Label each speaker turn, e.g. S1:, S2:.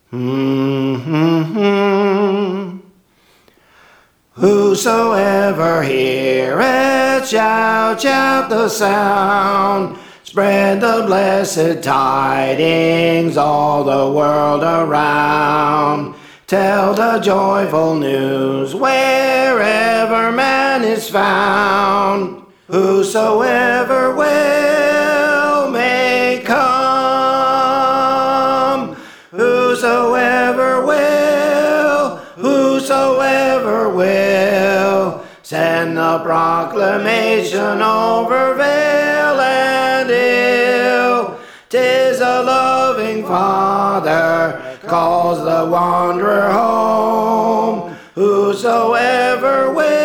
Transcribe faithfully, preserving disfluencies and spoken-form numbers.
S1: Mm-hmm. Whosoever heareth shall shout the sound, spread the blessed tidings all the world around. Tell the joyful news wherever man is found. Whosoever will may come. Whosoever will, whosoever will, send the proclamation over vale and hill. 'Tis a loving Father calls the wanderer home. Whosoever will